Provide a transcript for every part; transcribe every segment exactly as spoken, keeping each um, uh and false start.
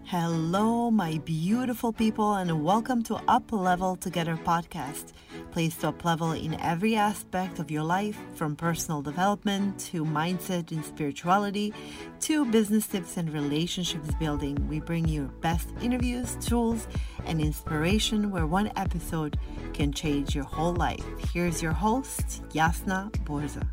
Hello, my beautiful people, and welcome to Up Level Together podcast. Place to up level in every aspect of your life, from personal development to mindset and spirituality to business tips and relationships building. We bring you best interviews, tools, and inspiration where one episode can change your whole life. Here's your host, Jasna Borza.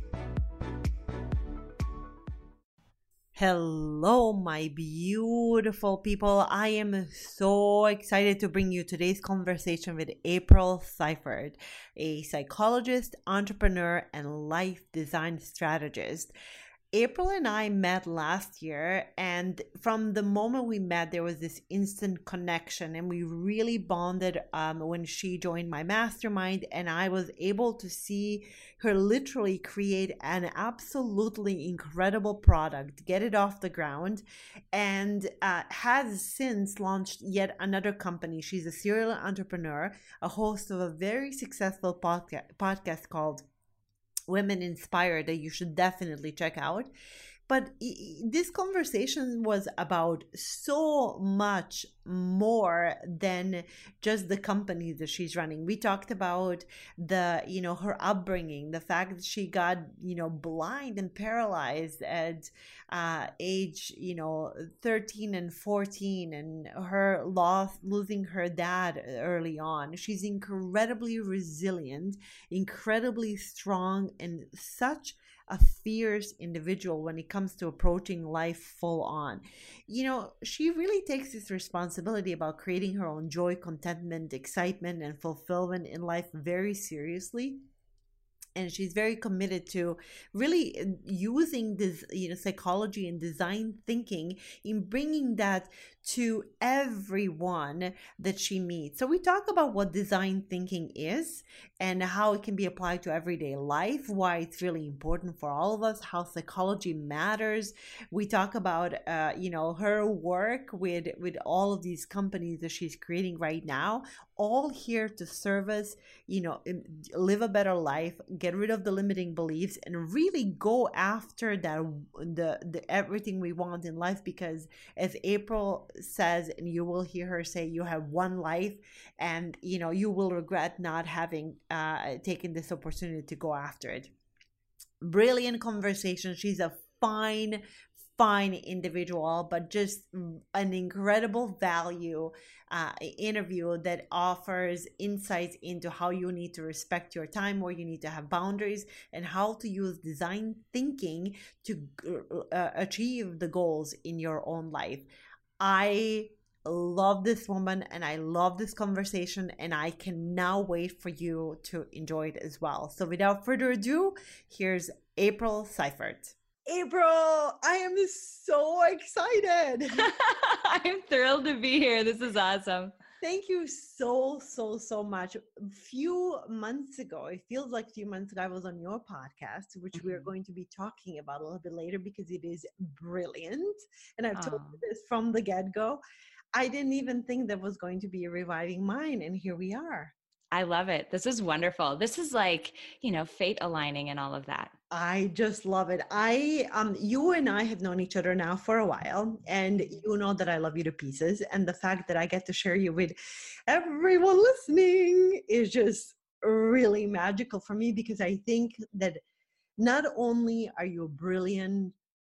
Hello, my beautiful people. I am so excited to bring you today's conversation with April Seifert, a psychologist, entrepreneur, and life design strategist. April and I met last year, and from the moment we met, there was this instant connection, and we really bonded um, when she joined my mastermind, and I was able to see her literally create an absolutely incredible product, get it off the ground, and uh, has since launched yet another company. She's a serial entrepreneur, a host of a very successful podca- podcast called Women Inspired that you should definitely check out. But this conversation was about so much more than just the company that she's running. We talked about the, you know, her upbringing, the fact that she got, you know, blind and paralyzed at uh, age, you know, thirteen and fourteen, and her loss, losing her dad early on. She's incredibly resilient, incredibly strong, and such a fierce individual when it comes to approaching life full on. You know, she really takes this responsibility about creating her own joy, contentment, excitement, and fulfillment in life very seriously. And she's very committed to really using this, you know, psychology and design thinking in bringing that to everyone that she meets. So we talk about what design thinking is and how it can be applied to everyday life, why it's really important for all of us, how psychology matters. We talk about, uh, you know, her work with, with all of these companies that she's creating right now, all here to serve us, you know, live a better life, get rid of the limiting beliefs, and really go after that the the everything we want in life. Because as April says, and you will hear her say, you have one life, and you know you will regret not having uh taken this opportunity to go after it. Brilliant conversation. She's a fine fine individual, but just an incredible value uh, interview that offers insights into how you need to respect your time, where you need to have boundaries, and how to use design thinking to uh, achieve the goals in your own life. I love this woman and I love this conversation, and I can now wait for you to enjoy it as well. So without further ado, here's April Seifert. April, I am so excited. I'm thrilled to be here. This is awesome. Thank you so, so, so much. A few months ago, it feels like a few months ago, I was on your podcast, which mm-hmm. we're going to be talking about a little bit later because it is brilliant. And I've told you this from the get-go. I didn't even think that was going to be a reviving mind, and here we are. I love it. This is wonderful. This is like, you know, fate aligning and all of that. I just love it. I, um, you and I have known each other now for a while, and you know that I love you to pieces. And the fact that I get to share you with everyone listening is just really magical for me, because I think that not only are you a brilliant,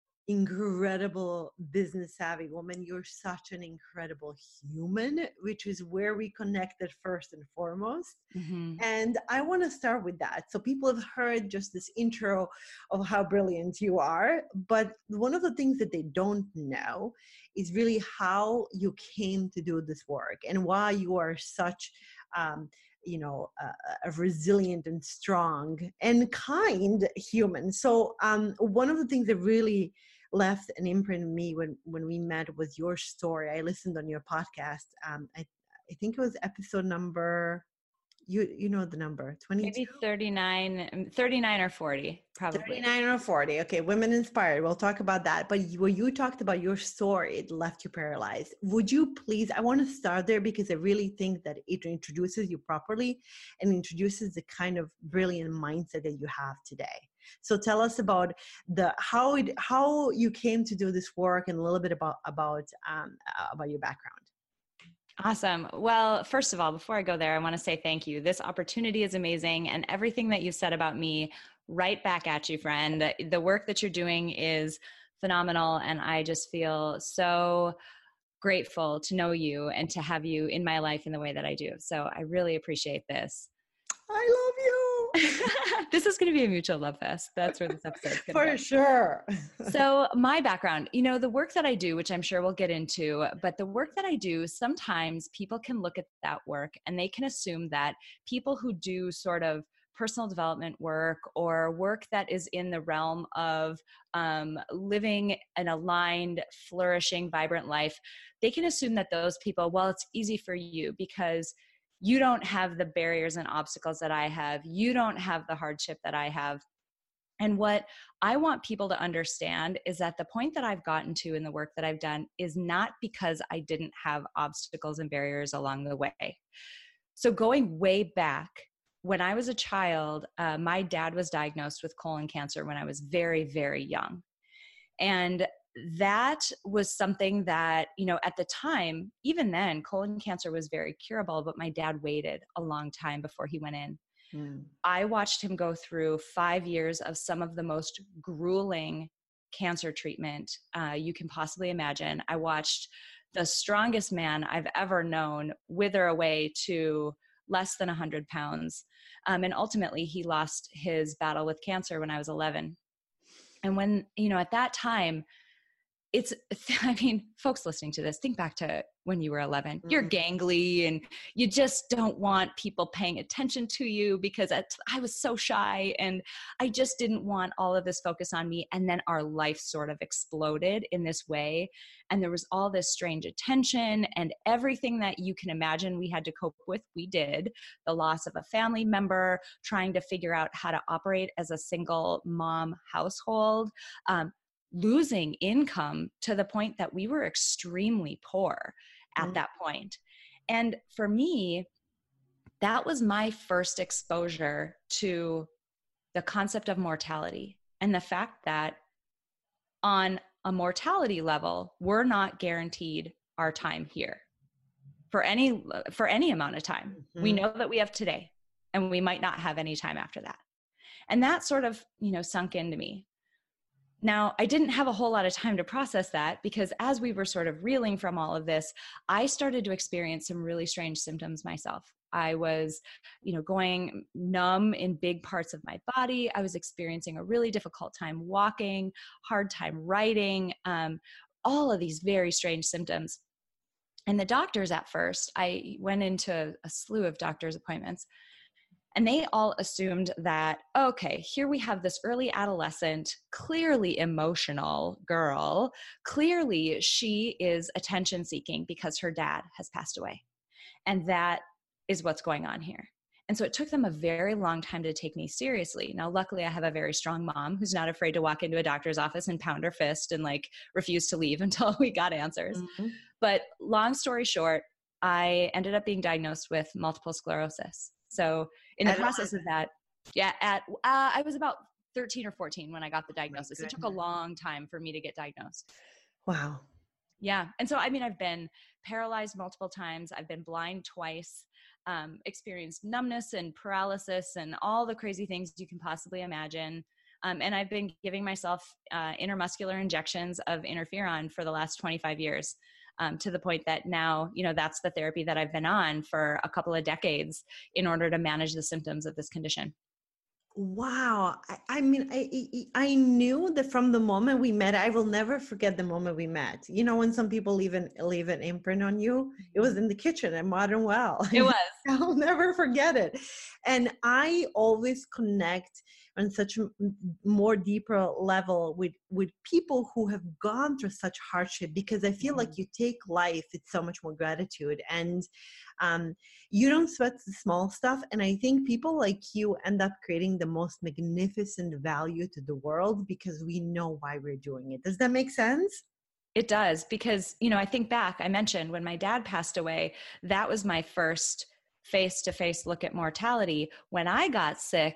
incredible business savvy woman, you're such an incredible human, which is where we connected first and foremost. Mm-hmm. And I want to start with that. So people have heard just this intro of how brilliant you are, but one of the things that they don't know is really how you came to do this work and why you are such um, you know, a, a resilient and strong and kind human. So um, one of the things that really left an imprint in me when, when we met was your story. I listened on your podcast. Um, I, I think it was episode number, you you know the number, twenty-two? Maybe thirty-nine, thirty-nine or forty, probably. thirty-nine or forty. Okay, Women Inspired. We'll talk about that. But where you talked about your story, it left you paralyzed. Would you please, I want to start there because I really think that it introduces you properly and introduces the kind of brilliant mindset that you have today. So tell us about the how it, how you came to do this work, and a little bit about about um, uh, about your background. Awesome. Well, first of all, before I go there, I want to say thank you. This opportunity is amazing, and everything that you said about me, right back at you, friend. The work that you're doing is phenomenal, and I just feel so grateful to know you and to have you in my life in the way that I do. So I really appreciate this. I love you. This is going to be a mutual love fest. That's where this episode's going to go. For sure. So my background, you know, the work that I do, which I'm sure we'll get into, but the work that I do, sometimes people can look at that work and they can assume that people who do sort of personal development work or work that is in the realm of um, living an aligned, flourishing, vibrant life, they can assume that those people, well, it's easy for you because you don't have the barriers and obstacles that I have. You don't have the hardship that I have. And what I want people to understand is that the point that I've gotten to in the work that I've done is not because I didn't have obstacles and barriers along the way. So going way back, when I was a child, uh, my dad was diagnosed with colon cancer when I was very, very young. And that was something that, you know, at the time, even then, colon cancer was very curable, but my dad waited a long time before he went in. Mm. I watched him go through five years of some of the most grueling cancer treatment uh, you can possibly imagine. I watched the strongest man I've ever known wither away to less than one hundred pounds. Um, and ultimately, he lost his battle with cancer when I was eleven. And when, you know, at that time, it's, I mean, folks listening to this, think back to when you were eleven. Mm-hmm. You're gangly and you just don't want people paying attention to you because I was so shy and I just didn't want all of this focus on me. And then our life sort of exploded in this way. And there was all this strange attention and everything that you can imagine we had to cope with, we did. The loss of a family member, trying to figure out how to operate as a single mom household, um, losing income to the point that we were extremely poor at mm. that point. And for me, that was my first exposure to the concept of mortality and the fact that on a mortality level, we're not guaranteed our time here for any, for any amount of time. Mm-hmm. We know that we have today and we might not have any time after that. And that sort of, you know, sunk into me. Now, I didn't have a whole lot of time to process that because as we were sort of reeling from all of this, I started to experience some really strange symptoms myself. I was, you know, going numb in big parts of my body. I was experiencing a really difficult time walking, hard time writing, um, all of these very strange symptoms. And the doctors at first, I went into a slew of doctor's appointments. And they all assumed that, okay, here we have this early adolescent, clearly emotional girl. Clearly she is attention seeking because her dad has passed away. And that is what's going on here. And so it took them a very long time to take me seriously. Now, luckily I have a very strong mom who's not afraid to walk into a doctor's office and pound her fist and like refuse to leave until we got answers. Mm-hmm. But long story short, I ended up being diagnosed with multiple sclerosis. So in the process of that, yeah, at uh, I was about thirteen or fourteen when I got the diagnosis. It took a long time for me to get diagnosed. Wow. Yeah. And so, I mean, I've been paralyzed multiple times. I've been blind twice, um, experienced numbness and paralysis and all the crazy things you can possibly imagine. Um, and I've been giving myself uh, intramuscular injections of interferon for the last twenty-five years. Um, to the point that now, you know, that's the therapy that I've been on for a couple of decades in order to manage the symptoms of this condition. Wow. I, I mean, I, I knew that from the moment we met. I will never forget the moment we met. You know, when some people leave an, leave an imprint on you, it was in the kitchen at Modern Well. It was. I'll never forget it. And I always connect on such a more deeper level with, with people who have gone through such hardship, because I feel mm-hmm. like you take life with so much more gratitude and um, you don't sweat the small stuff. And I think people like you end up creating the most magnificent value to the world because we know why we're doing it. Does that make sense? It does, because, you know, I think back, I mentioned when my dad passed away, that was my first face-to-face look at mortality. When I got sick,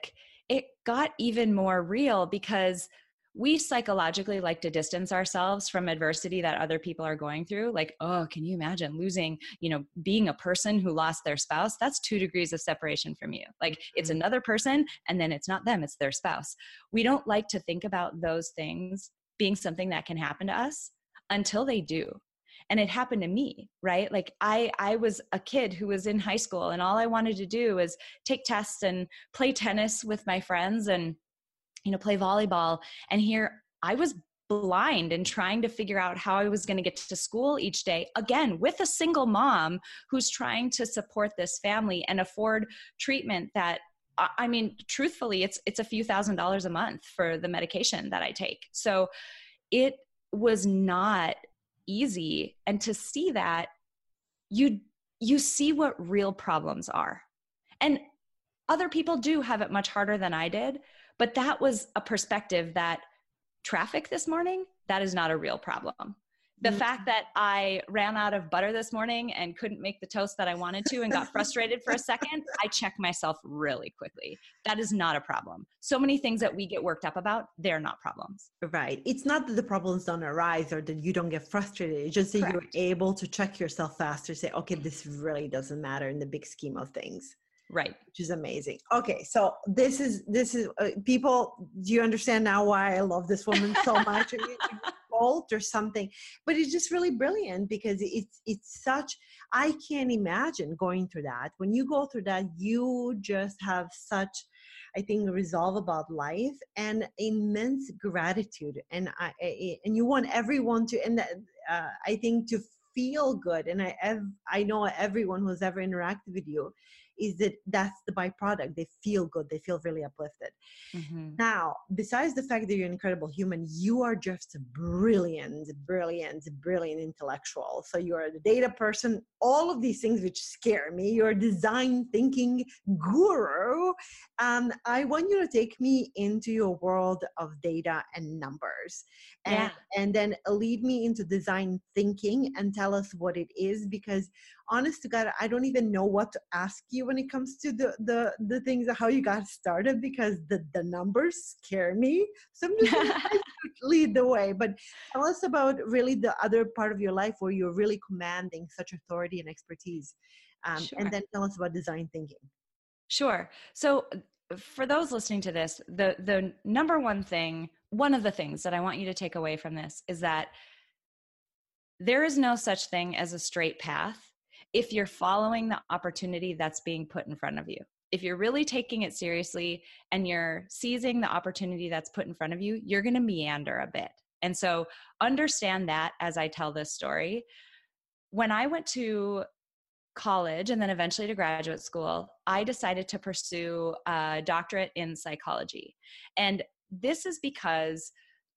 it got even more real because we psychologically like to distance ourselves from adversity that other people are going through. Like, oh, can you imagine losing, you know, being a person who lost their spouse? That's two degrees of separation from you. Like, it's another person, and then it's not them, it's their spouse. We don't like to think about those things being something that can happen to us until they do. And it happened to me, right? Like I, I was a kid who was in high school, and all I wanted to do was take tests and play tennis with my friends and, you know, play volleyball. And here I was blind and trying to figure out how I was going to get to school each day, again, with a single mom who's trying to support this family and afford treatment that, I mean, truthfully, it's, it's a few thousand dollars a month for the medication that I take. So it was not easy. And to see that, you, you see what real problems are. And other people do have it much harder than I did. But that was a perspective that traffic this morning, that is not a real problem. The mm-hmm. fact that I ran out of butter this morning and couldn't make the toast that I wanted to and got frustrated for a second, I checked myself really quickly. That is not a problem. So many things that we get worked up about, they're not problems. Right. It's not that the problems don't arise or that you don't get frustrated. It's just that Correct. You're able to check yourself faster, say, okay, this really doesn't matter in the big scheme of things. Right. Which is amazing. Okay. So this is, this is uh, people, do you understand now why I love this woman so much? Bolt or something, but it's just really brilliant because it's, it's such, I can't imagine going through that. When you go through that, you just have such, I think, resolve about life and immense gratitude. And I, I and you want everyone to, and uh, I think to feel good. And I, I know everyone who's ever interacted with you is that that's the byproduct. They feel good. They feel really uplifted. Mm-hmm. Now, besides the fact that you're an incredible human, you are just a brilliant, brilliant, brilliant intellectual. So you're the data person, all of these things which scare me. You're a design thinking guru. Um, I want you to take me into your world of data and numbers. And, yeah. and then lead me into design thinking and tell us what it is, because honest to God, I don't even know what to ask you when it comes to the the, the things of how you got started, because the, the numbers scare me. So I'm just going to lead the way. But tell us about really the other part of your life where you're really commanding such authority and expertise. Um, sure. And then tell us about design thinking. Sure. So for those listening to this, the the number one thing, one of the things that I want you to take away from this is that there is no such thing as a straight path if you're following the opportunity that's being put in front of you. If you're really taking it seriously and you're seizing the opportunity that's put in front of you, you're going to meander a bit. And so understand that as I tell this story. When I went to college and then eventually to graduate school, I decided to pursue a doctorate in psychology. And this is because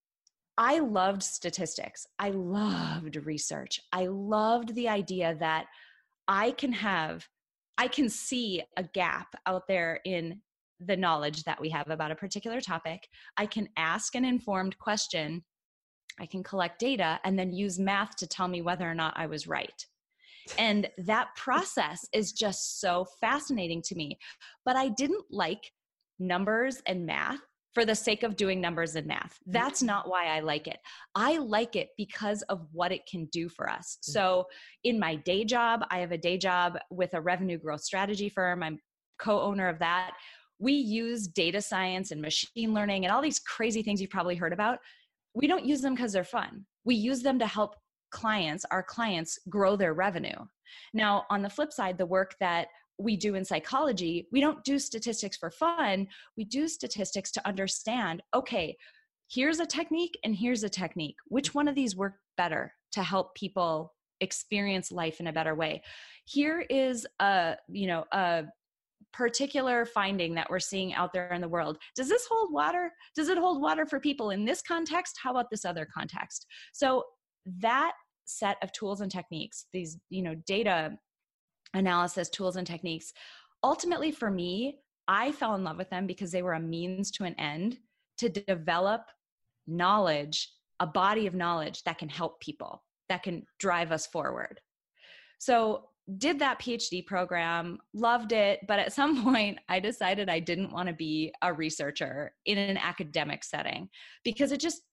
I loved statistics. I loved research. I loved the idea that I can have, I can see a gap out there in the knowledge that we have about a particular topic. I can ask an informed question. I can collect data and then use math to tell me whether or not I was right. And that process is just so fascinating to me. But I didn't like numbers and math for the sake of doing numbers and math. That's not why I like it. I like it because of what it can do for us. So in my day job, I have a day job with a revenue growth strategy firm. I'm co-owner of that. We use data science and machine learning and all these crazy things you've probably heard about. We don't use them because they're fun. We use them to help clients, our clients, grow their revenue. Now, on the flip side, the work that we do in psychology, we don't do statistics for fun. We do statistics to understand, okay, here's a technique and here's a technique. Which one of these work better to help people experience life in a better way? Here is a, you know, a particular finding that we're seeing out there in the world. Does this hold water? Does it hold water for people in this context? How about this other context? So that set of tools and techniques, these, you know, data analysis tools and techniques, ultimately for me, I fell in love with them because they were a means to an end to develop knowledge, a body of knowledge that can help people, that can drive us forward. So did that PhD program, loved it. But at some point I decided I didn't want to be a researcher in an academic setting because it just,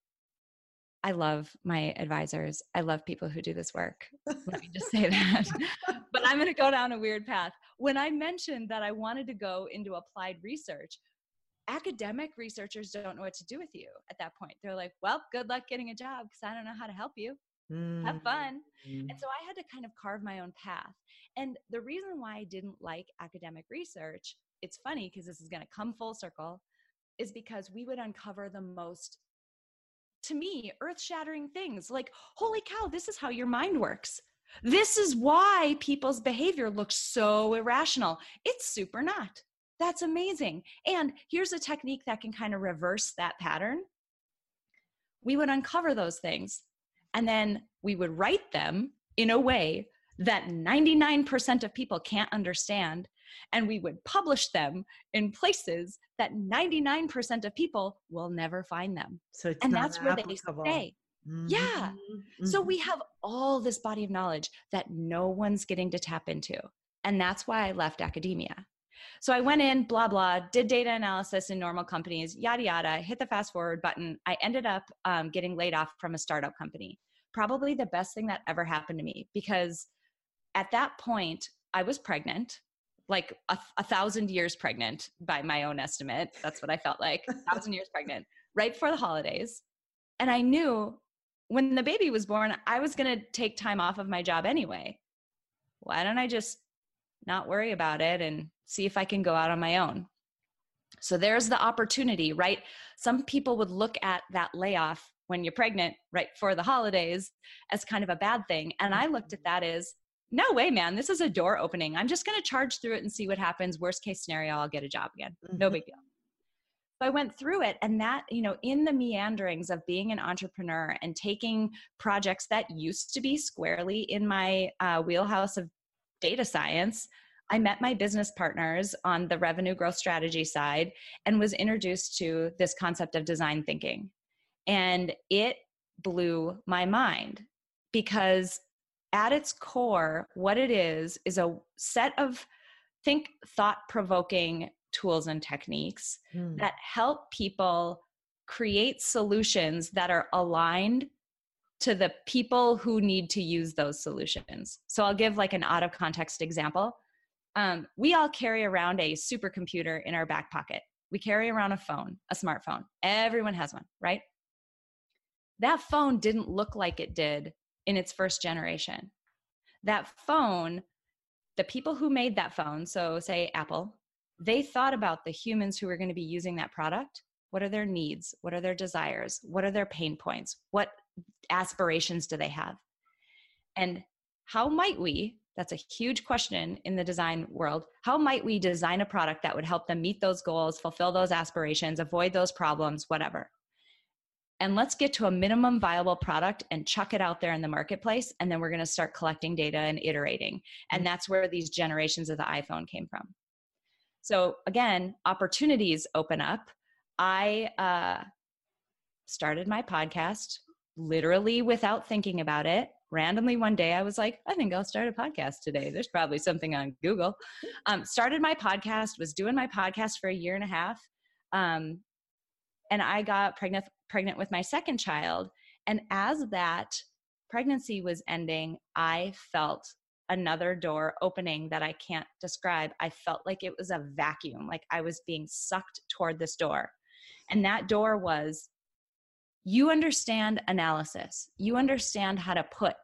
I love my advisors. I love people who do this work. Let me just say that. But I'm going to go down a weird path. When I mentioned that I wanted to go into applied research, academic researchers don't know what to do with you at that point. They're like, well, good luck getting a job because I don't know how to help you. Mm. Have fun. Mm. And so I had to kind of carve my own path. And the reason why I didn't like academic research, it's funny because this is going to come full circle, is because we would uncover the most, to me, earth-shattering things like, holy cow, this is how your mind works. This is why people's behavior looks so irrational. It's super not. That's amazing. And here's a technique that can kind of reverse that pattern. We would uncover those things, and then we would write them in a way that ninety-nine percent of people can't understand. And we would publish them in places that ninety-nine percent of people will never find them. So it's and not that's where applicable. They stay. Mm-hmm. Yeah. Mm-hmm. So we have all this body of knowledge that no one's getting to tap into. And that's why I left academia. So I went in, blah, blah, did data analysis in normal companies, yada, yada, hit the fast forward button. I ended up um, getting laid off from a startup company. Probably the best thing that ever happened to me, because at that point I was pregnant, like a, a thousand years pregnant by my own estimate. That's what I felt like, a thousand years pregnant, right before the holidays. And I knew when the baby was born, I was going to take time off of my job anyway. Why don't I just not worry about it and see if I can go out on my own? So there's the opportunity, right? Some people would look at that layoff when you're pregnant right before the holidays as kind of a bad thing. And I looked at that as, no way, man, this is a door opening. I'm just going to charge through it and see what happens. Worst case scenario, I'll get a job again. No big deal. So I went through it, and that, you know, in the meanderings of being an entrepreneur and taking projects that used to be squarely in my uh, wheelhouse of data science, I met my business partners on the revenue growth strategy side and was introduced to this concept of design thinking. And it blew my mind, because at its core, what it is, is a set of, think, thought-provoking tools and techniques mm. that help people create solutions that are aligned to the people who need to use those solutions. So I'll give like an out of context example. Um, we all carry around a supercomputer in our back pocket. We carry around a phone, a smartphone. Everyone has one, right? That phone didn't look like it did in its first generation. That phone, the people who made that phone, so say Apple, they thought about the humans who are going to be using that product. What are their needs? What are their desires? What are their pain points? What aspirations do they have? And how might we, that's a huge question in the design world, how might we design a product that would help them meet those goals, fulfill those aspirations, avoid those problems, whatever? And let's get to a minimum viable product and chuck it out there in the marketplace. And then we're going to start collecting data and iterating. And that's where these generations of the iPhone came from. So again, opportunities open up. I uh, started my podcast literally without thinking about it. Randomly one day I was like, I think I'll start a podcast today. There's probably something on Google. Um, started my podcast, was doing my podcast for a year and a half. Um, and I got pregnant, pregnant with my second child. And as that pregnancy was ending, I felt another door opening that I can't describe. I felt like it was a vacuum, like I was being sucked toward this door. And that door was, you understand analysis. You understand how to put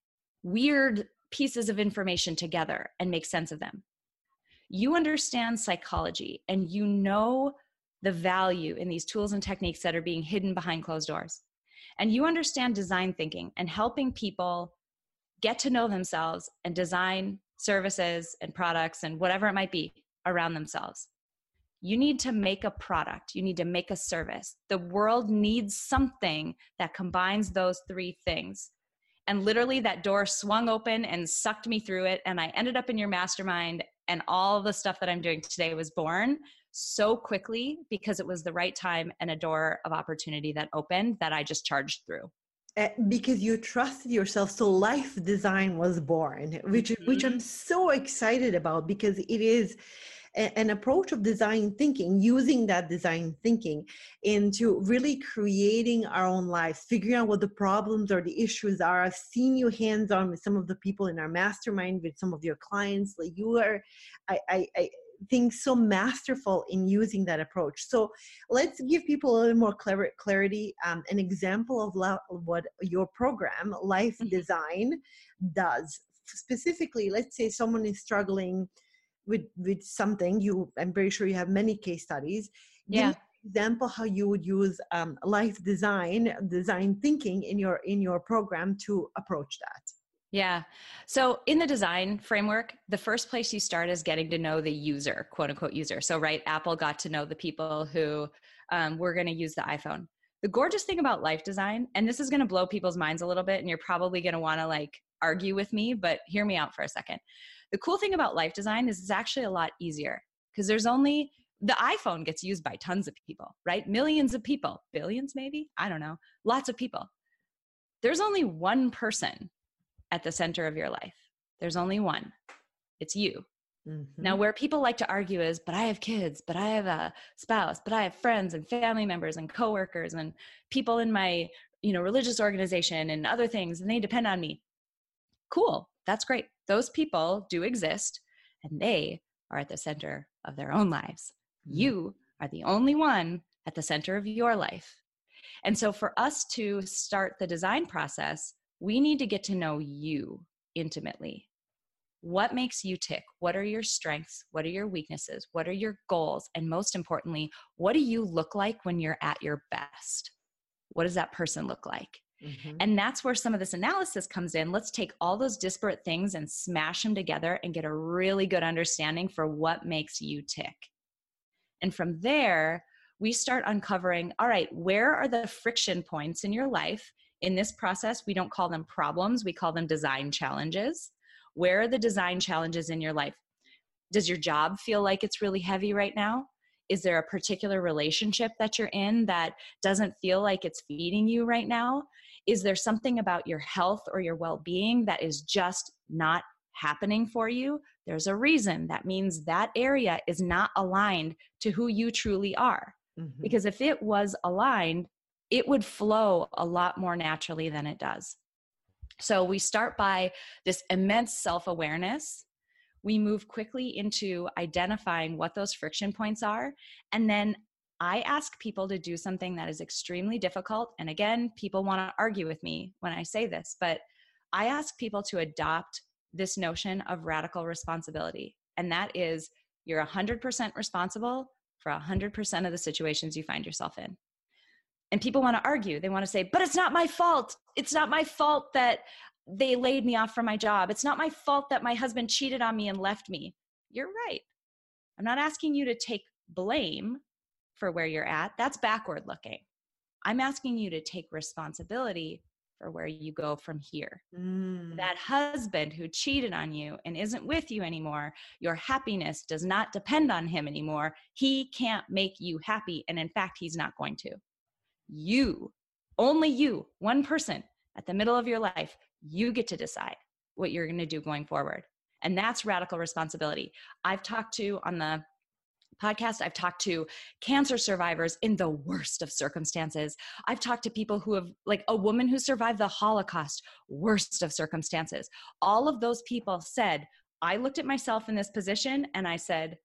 weird pieces of information together and make sense of them. You understand psychology, and you know the value in these tools and techniques that are being hidden behind closed doors. And you understand design thinking and helping people get to know themselves and design services and products and whatever it might be around themselves. You need to make a product. You need to make a service. The world needs something that combines those three things. And literally that door swung open and sucked me through it. And I ended up in your mastermind, and all the stuff that I'm doing today was born so quickly because it was the right time and a door of opportunity that opened that I just charged through. uh, because you trusted yourself. So life design was born, which which Mm-hmm. I'm so excited about, because it is a- an approach of design thinking, using that design thinking into really creating our own lives, figuring out what the problems or the issues are. I've seen you hands on with some of the people in our mastermind, with some of your clients. Like you are, I, I, I think, so masterful in using that approach. So let's give people a little more clar- clarity, um, an example of lo- what your program, Life Mm-hmm. Design, does. Specifically, let's say someone is struggling with with something. You, I'm very sure you have many case studies. Give me Yeah. an example how you would use um, life design, design thinking in your in your program to approach that. Yeah. So in the design framework, the first place you start is getting to know the user, quote unquote user. So, right, Apple got to know the people who um, were going to use the iPhone. The gorgeous thing about life design, and this is going to blow people's minds a little bit, and you're probably going to want to like argue with me, but hear me out for a second. The cool thing about life design is it's actually a lot easier because there's only the iPhone gets used by tons of people, right? Millions of people, billions maybe, I don't know, lots of people. There's only one person at the center of your life. There's only one. It's you. Mm-hmm. Now, where people like to argue is, but I have kids, but I have a spouse, but I have friends and family members and coworkers and people in my, you know, religious organization and other things, and they depend on me. Cool. That's great. Those people do exist, and they are at the center of their own lives. Mm-hmm. You are the only one at the center of your life. And so for us to start the design process, we need to get to know you intimately. What makes you tick? What are your strengths? What are your weaknesses? What are your goals? And most importantly, what do you look like when you're at your best? What does that person look like? Mm-hmm. And that's where some of this analysis comes in. Let's take all those disparate things and smash them together and get a really good understanding for what makes you tick. And from there, we start uncovering, all right, where are the friction points in your life? In this process, we don't call them problems, we call them design challenges. Where are the design challenges in your life? Does your job feel like it's really heavy right now? Is there a particular relationship that you're in that doesn't feel like it's feeding you right now? Is there something about your health or your well-being that is just not happening for you? There's a reason. That means that area is not aligned to who you truly are. Mm-hmm. Because if it was aligned, it would flow a lot more naturally than it does. So we start by this immense self-awareness. We move quickly into identifying what those friction points are. And then I ask people to do something that is extremely difficult. And again, people want to argue with me when I say this, but I ask people to adopt this notion of radical responsibility. And that is, you're one hundred percent responsible for one hundred percent of the situations you find yourself in. And people want to argue. They want to say, but it's not my fault. It's not my fault that they laid me off from my job. It's not my fault that my husband cheated on me and left me. You're right. I'm not asking you to take blame for where you're at. That's backward looking. I'm asking you to take responsibility for where you go from here. Mm. That husband who cheated on you and isn't with you anymore, your happiness does not depend on him anymore. He can't make you happy. And in fact, he's not going to. You, only you, one person at the middle of your life, you get to decide what you're going to do going forward. And that's radical responsibility. I've talked to on the podcast, I've talked to cancer survivors in the worst of circumstances. I've talked to people who have, like a woman who survived the Holocaust, worst of circumstances. All of those people said, I looked at myself in this position and I said,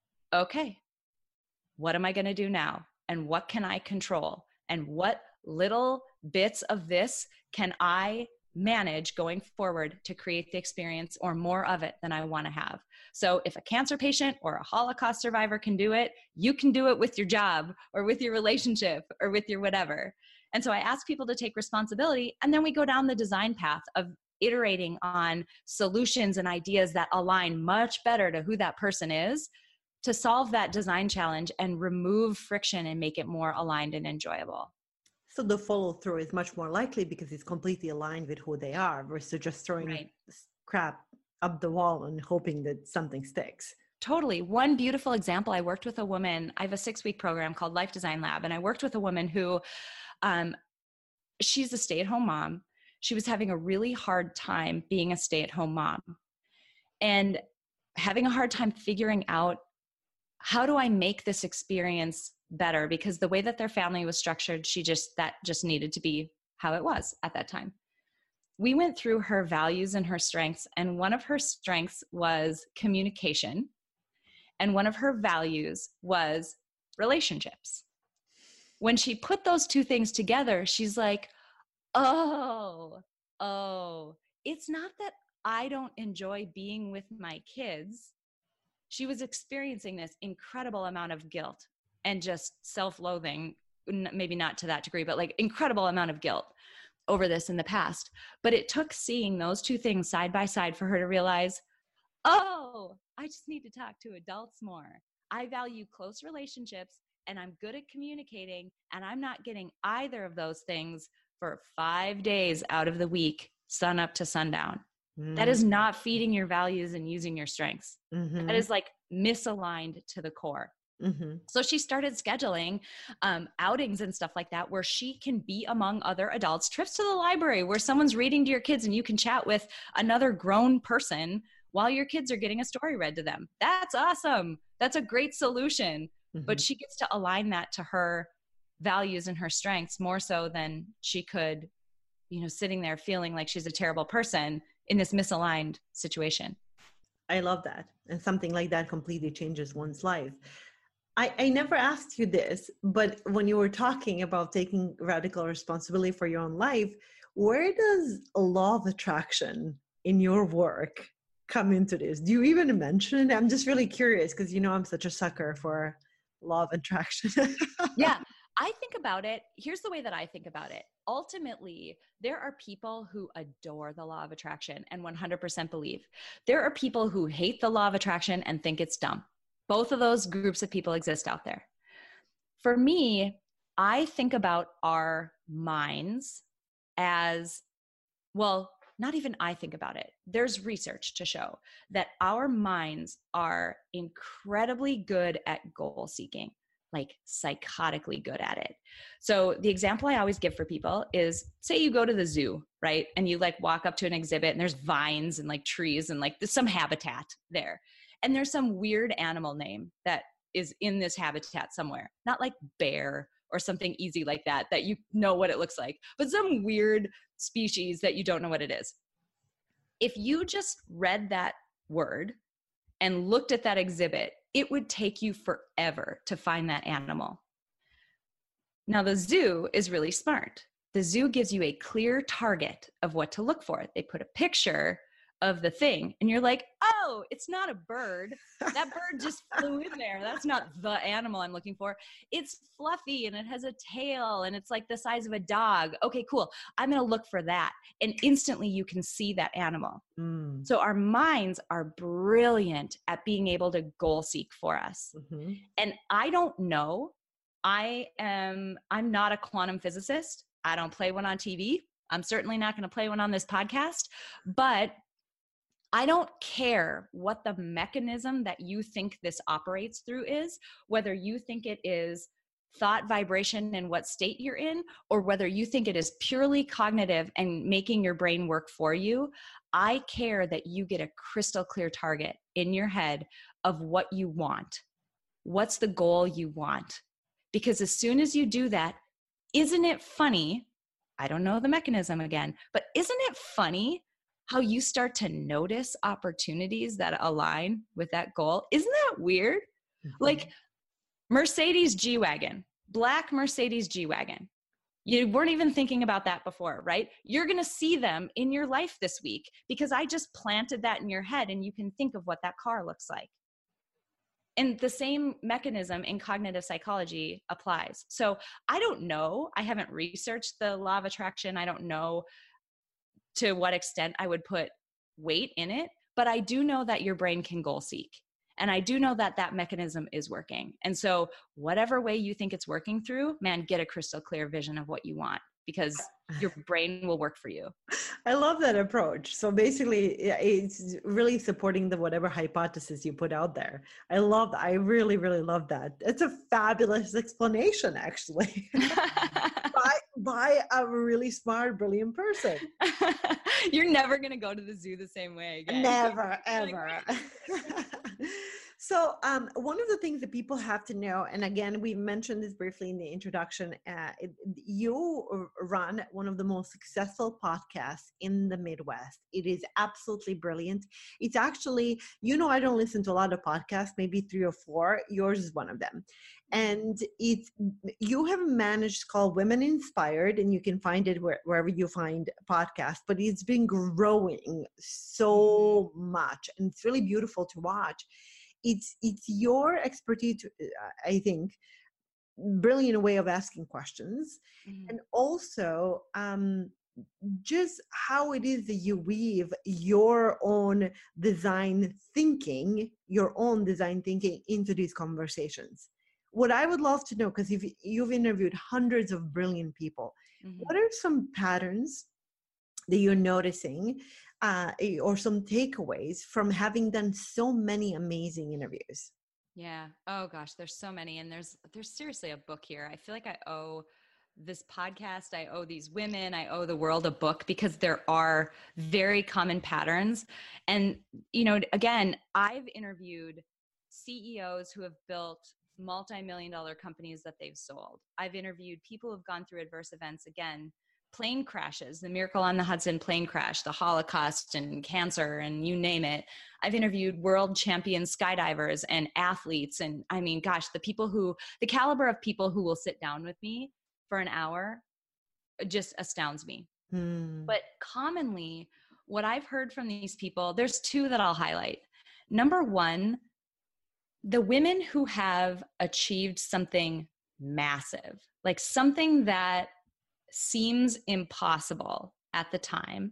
okay, what am I going to do now? And what can I control? And what little bits of this can I manage going forward to create the experience or more of it than I want to have? So if a cancer patient or a Holocaust survivor can do it, you can do it with your job or with your relationship or with your whatever. And so I ask people to take responsibility, and then we go down the design path of iterating on solutions and ideas that align much better to who that person is to solve that design challenge and remove friction and make it more aligned and enjoyable. So the follow through is much more likely because it's completely aligned with who they are versus just throwing Right. crap up the wall and hoping that something sticks. Totally. One beautiful example, I worked with a woman, I have a six week program called Life Design Lab, and I worked with a woman who um, she's a stay-at-home mom. She was having a really hard time being a stay-at-home mom and having a hard time figuring out, how do I make this experience better? Because the way that their family was structured, she just, that just needed to be how it was at that time. We went through her values and her strengths, and one of her strengths was communication, and one of her values was relationships. When she put those two things together, she's like, oh, oh, it's not that I don't enjoy being with my kids. She was experiencing this incredible amount of guilt and just self-loathing, maybe not to that degree, but like incredible amount of guilt over this in the past. But it took seeing those two things side by side for her to realize, oh, I just need to talk to adults more. I value close relationships and I'm good at communicating, and I'm not getting either of those things for five days out of the week, sun up to sundown. Mm. That is not feeding your values and using your strengths. Mm-hmm. That is like misaligned to the core. Mm-hmm. So she started scheduling um, outings and stuff like that, where she can be among other adults, trips to the library where someone's reading to your kids and you can chat with another grown person while your kids are getting a story read to them. That's awesome. That's a great solution. Mm-hmm. But she gets to align that to her values and her strengths more so than she could, you know, sitting there feeling like she's a terrible person in this misaligned situation. I love that. And something like that completely changes one's life. I, I never asked you this, but when you were talking about taking radical responsibility for your own life, where does a law of attraction in your work come into this? Do you even mention it? I'm just really curious because, you know, I'm such a sucker for law of attraction. Yeah, I think about it. Here's the way that I think about it. Ultimately, there are people who adore the law of attraction and one hundred percent believe. There are people who hate the law of attraction and think it's dumb. Both of those groups of people exist out there. For me, I think about our minds as, well, not even I think about it. There's research to show that our minds are incredibly good at goal seeking, like psychotically good at it. So the example I always give for people is, say you go to the zoo, right? And you like walk up to an exhibit and there's vines and like trees and like there's some habitat there. And there's some weird animal name that is in this habitat somewhere, not like bear or something easy like that, that you know what it looks like, but some weird species that you don't know what it is. If you just read that word and looked at that exhibit, it would take you forever to find that animal. Now, the zoo is really smart. The zoo gives you a clear target of what to look for. They put a picture of the thing and you're like, oh, it's not a bird. That bird just flew in there. That's not the animal I'm looking for. It's fluffy and it has a tail and it's like the size of a dog. Okay, cool. I'm going to look for that. And instantly you can see that animal. Mm. So our minds are brilliant at being able to goal seek for us. Mm-hmm. And I don't know. I am, I'm not a quantum physicist. I don't play one on T V. I'm certainly not going to play one on this podcast, but I don't care what the mechanism that you think this operates through is, whether you think it is thought vibration and what state you're in, or whether you think it is purely cognitive and making your brain work for you. I care that you get a crystal clear target in your head of what you want. What's the goal you want? Because as soon as you do that, isn't it funny? I don't know the mechanism again, but isn't it funny how you start to notice opportunities that align with that goal? Isn't that weird? Mm-hmm. Like Mercedes G-Wagon, black Mercedes G-Wagon. You weren't even thinking about that before, right? You're going to see them in your life this week because I just planted that in your head and you can think of what that car looks like. And the same mechanism in cognitive psychology applies. So I don't know. I haven't researched the law of attraction. I don't know to what extent I would put weight in it, but I do know that your brain can goal seek. And I do know that that mechanism is working. And so whatever way you think it's working through, man, get a crystal clear vision of what you want because your brain will work for you. I love that approach. So basically it's really supporting the whatever hypothesis you put out there. I love that. I really, really love that. It's a fabulous explanation, actually. by, by a really smart, brilliant person. You're never going to go to the zoo the same way again. Never, ever. So um, one of the things that people have to know, and again, we mentioned this briefly in the introduction, uh, it, you run one of the most successful podcasts in the Midwest. It is absolutely brilliant. It's actually, you know, I don't listen to a lot of podcasts, maybe three or four. Yours is one of them. And it's, you have managed, called Women Inspired, and you can find it where, wherever you find podcasts, but it's been growing so much, and it's really beautiful to watch. It's it's your expertise, I think, brilliant way of asking questions, mm-hmm. and also um, just how it is that you weave your own design thinking, your own design thinking into these conversations. What I would love to know, because you've, you've interviewed hundreds of brilliant people, mm-hmm. what are some patterns that you're noticing uh, or some takeaways from having done so many amazing interviews? Yeah. Oh gosh, there's so many. And there's, there's seriously a book here. I feel like I owe this podcast, I owe these women, I owe the world a book, because there are very common patterns. And, you know, again, I've interviewed C E Os who have built multi-million dollar companies that they've sold. I've interviewed people who've gone through adverse events, again, plane crashes, the Miracle on the Hudson plane crash, the Holocaust and cancer, and you name it. I've interviewed world champion skydivers and athletes. And I mean, gosh, the people who, the caliber of people who will sit down with me for an hour just astounds me. Hmm. But commonly, what I've heard from these people, there's two that I'll highlight. Number one, the women who have achieved something massive, like something that seems impossible at the time.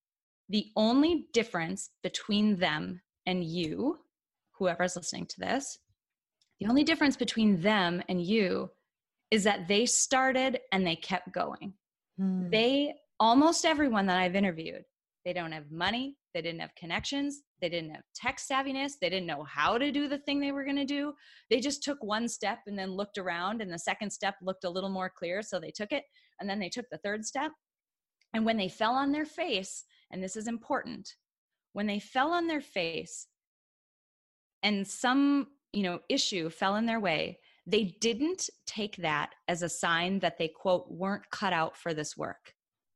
The only difference between them and you, whoever's listening to this, the only difference between them and you is that they started and they kept going. Hmm. They, almost everyone that I've interviewed, they don't have money. They didn't have connections. They didn't have tech savviness. They didn't know how to do the thing they were going to do. They just took one step and then looked around, and the second step looked a little more clear. So they took it, and then they took the third step. And when they fell on their face, and this is important, when they fell on their face and some, you know, issue fell in their way, they didn't take that as a sign that they, quote, weren't cut out for this work.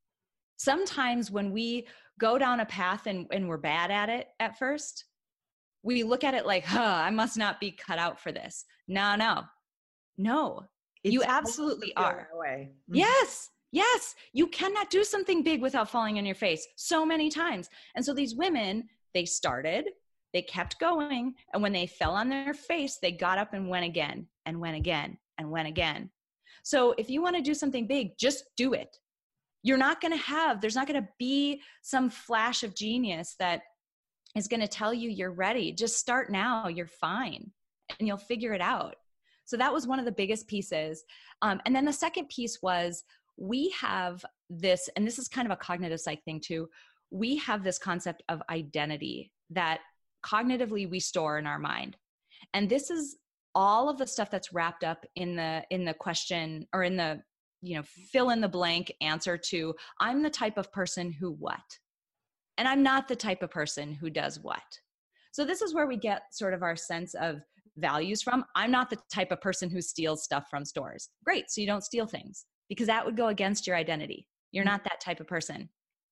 Sometimes when we go down a path and, and we're bad at it at first, we look at it like, huh, I must not be cut out for this. No, no, no, it's you absolutely are. Mm-hmm. Yes, yes. You cannot do something big without falling on your face so many times. And so these women, they started, they kept going. And when they fell on their face, they got up and went again and went again and went again. So if you want to do something big, just do it. You're not going to have, there's not going to be some flash of genius that is going to tell you you're ready. Just start now. You're fine. And you'll figure it out. So that was one of the biggest pieces. Um, and then the second piece was, we have this, and this is kind of a cognitive psych thing too. We have this concept of identity that cognitively we store in our mind. And this is all of the stuff that's wrapped up in the, in the question, or in the, you know, fill in the blank answer to, I'm the type of person who what? And I'm not the type of person who does what. So this is where we get sort of our sense of values from. I'm not the type of person who steals stuff from stores. Great. So you don't steal things, because that would go against your identity. You're not that type of person.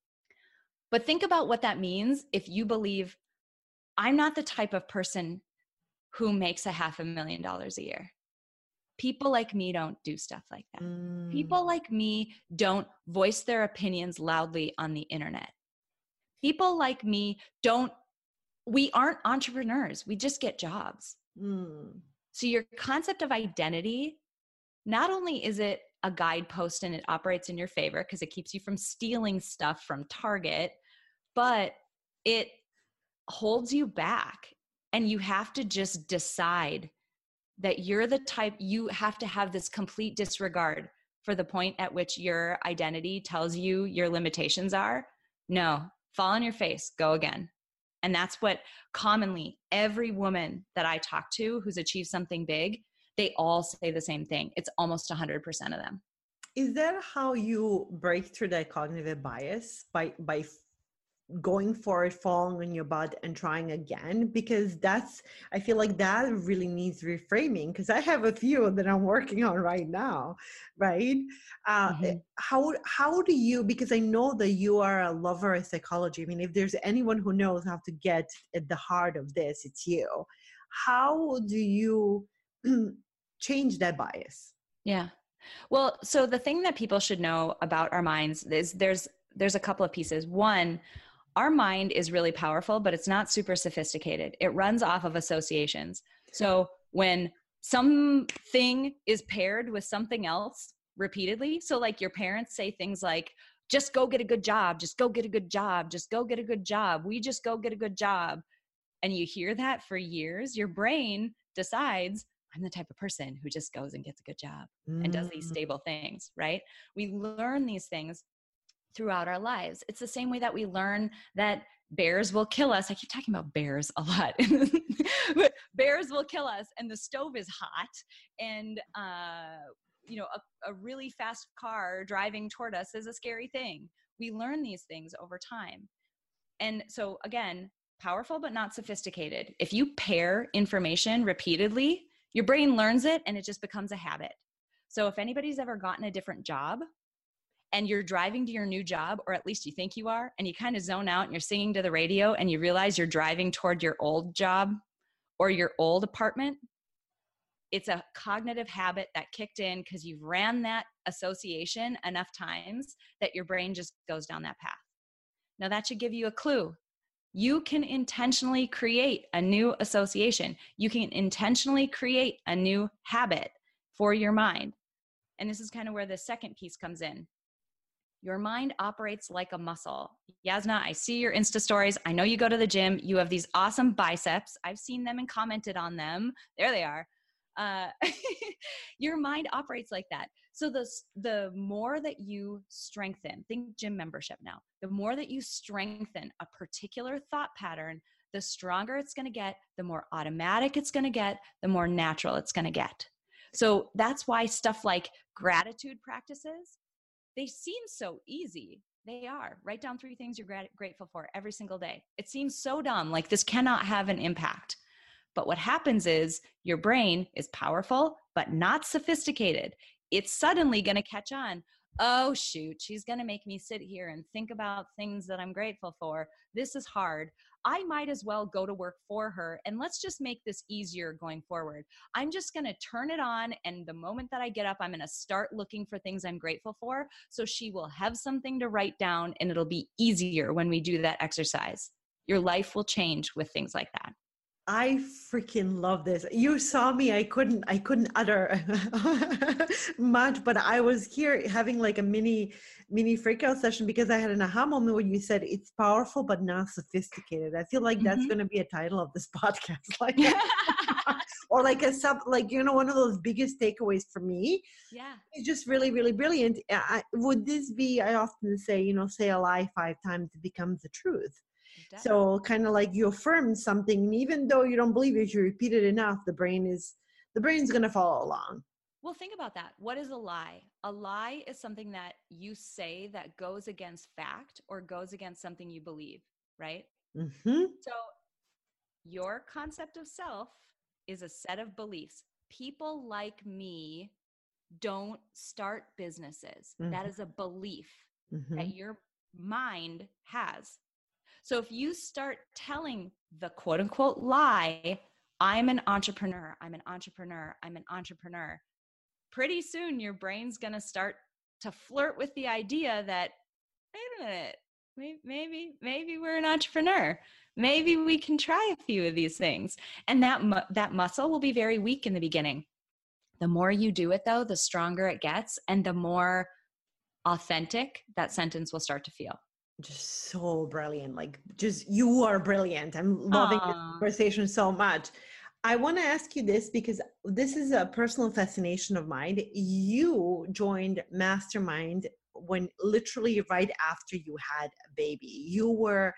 But think about what that means if you believe, I'm not the type of person who makes a half a million dollars a year. People like me don't do stuff like that. Mm. People like me don't voice their opinions loudly on the internet. People like me don't, we aren't entrepreneurs. We just get jobs. Mm. So your concept of identity, not only is it a guidepost and it operates in your favor because it keeps you from stealing stuff from Target, but it holds you back. And you have to just decide that you're the type, you have to have this complete disregard for the point at which your identity tells you your limitations are. No, fall on your face, go again. And that's what commonly every woman that I talk to who's achieved something big, they all say the same thing. It's almost one hundred percent of them. Is that how you break through that cognitive bias by by f- going for it, falling on your butt and trying again? Because that's, I feel like that really needs reframing, because I have a few that I'm working on right now, right? Uh, eh, Mhm. how how do you, because I know that you are a lover of psychology. I mean, if there's anyone who knows how to get at the heart of this, it's you. How do you change that bias? Yeah. Well, so the thing that people should know about our minds is there's there's a couple of pieces. One, our mind is really powerful, but it's not super sophisticated. It runs off of associations. So when something is paired with something else repeatedly, so like your parents say things like, just go get a good job, just go get a good job, just go get a good job, we just go get a good job. And you hear that for years, your brain decides, I'm the type of person who just goes and gets a good job and does these Mm. stable things, right? We learn these things throughout our lives. It's the same way that we learn that bears will kill us. I keep talking about bears a lot. But bears will kill us and the stove is hot and uh, you know, a, a really fast car driving toward us is a scary thing. We learn these things over time. And so again, powerful but not sophisticated. If you pair information repeatedly, your brain learns it and it just becomes a habit. So if anybody's ever gotten a different job and you're driving to your new job, or at least you think you are, and you kind of zone out and you're singing to the radio and you realize you're driving toward your old job or your old apartment, it's a cognitive habit that kicked in because you've ran that association enough times that your brain just goes down that path. Now that should give you a clue. You can intentionally create a new association. You can intentionally create a new habit for your mind. And this is kind of where the second piece comes in. Your mind operates like a muscle. Yasna, I see your Insta stories. I know you go to the gym. You have these awesome biceps. I've seen them and commented on them. There they are. Uh, your mind operates like that. So the, the more that you strengthen, think gym membership now, the more that you strengthen a particular thought pattern, the stronger it's going to get, the more automatic it's going to get, the more natural it's going to get. So that's why stuff like gratitude practices, they seem so easy. They are. Write down three things you're grat- grateful for every single day. It seems so dumb, like this cannot have an impact. But what happens is your brain is powerful, but not sophisticated. It's suddenly going to catch on. Oh, shoot, she's going to make me sit here and think about things that I'm grateful for. This is hard. I might as well go to work for her. And let's just make this easier going forward. I'm just going to turn it on. And the moment that I get up, I'm going to start looking for things I'm grateful for. So she will have something to write down and it'll be easier when we do that exercise. Your life will change with things like that. I freaking love this. You saw me. I couldn't, I couldn't utter much, but I was here having like a mini, mini freakout session because I had an aha moment when you said it's powerful, but not sophisticated. I feel like that's Mm-hmm. going to be a title of this podcast. Like, or like a sub, like, you know, one of those biggest takeaways for me. Yeah. It's just really, really brilliant. I, would this be, I often say, you know, say a lie five times, it becomes the truth. So kind of like you affirm something, and even though you don't believe it, you repeat it enough, the brain is the brain's going to follow along. Well, think about that. What is a lie? A lie is something that you say that goes against fact or goes against something you believe, right? Mm-hmm. So your concept of self is a set of beliefs. People like me don't start businesses. Mm-hmm. That is a belief Mm-hmm. that your mind has. So if you start telling the quote unquote lie, I'm an entrepreneur, I'm an entrepreneur, I'm an entrepreneur, pretty soon your brain's going to start to flirt with the idea that, wait a minute, maybe, maybe we're an entrepreneur. Maybe we can try a few of these things. And that, mu- that muscle will be very weak in the beginning. The more you do it though, the stronger it gets and the more authentic that sentence will start to feel. Just so brilliant. Like, just you are brilliant. I'm loving this Aww. conversation so much. I want to ask you this because this is a personal fascination of mine. You joined Mastermind when literally right after you had a baby. You were